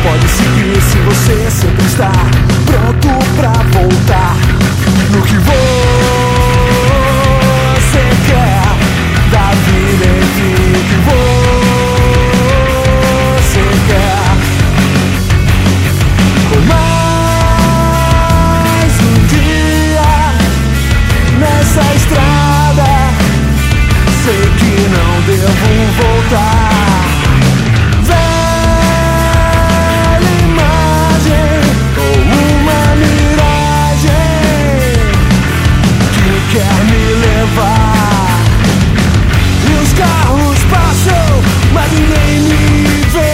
pode seguir se você sempre está pronto pra voltar no que você quer da vida, enfim, o que você quer. Por mais um dia nessa estrada, sei que não devo voltar. Velha imagem ou uma miragem que quer me levar. E os carros passam, mas ninguém me vê.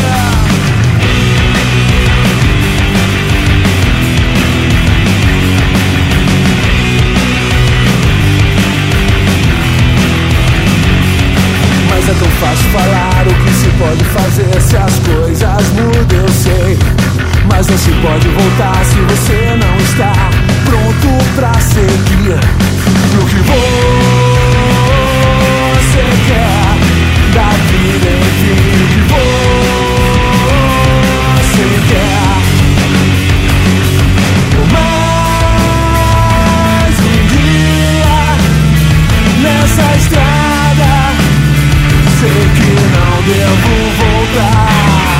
Mas é tão fácil falar o que se pode fazer se as coisas mudam, eu sei. Mas não se pode voltar se você não está pronto pra seguir no que você quer da vida, enfim, o que você quer. Por mais um dia nessa estrada, sei que não devo voltar.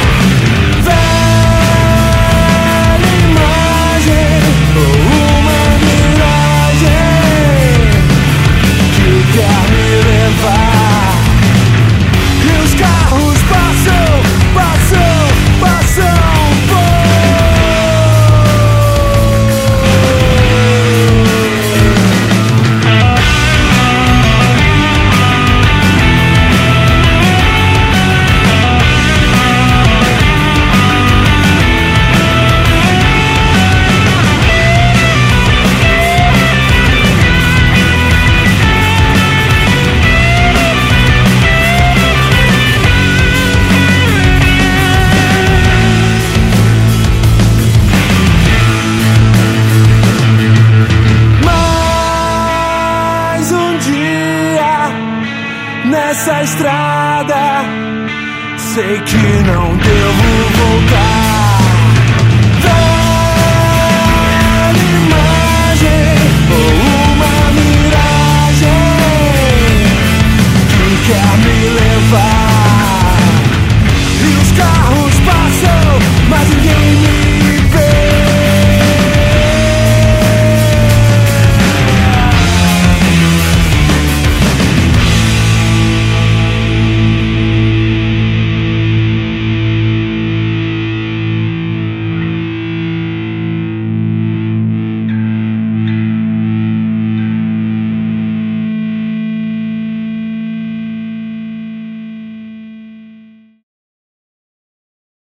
Velha imagem ou uma miragem que quer me levar. E os carros passam, passam, passam por. Nessa estrada, sei que não devo voltar.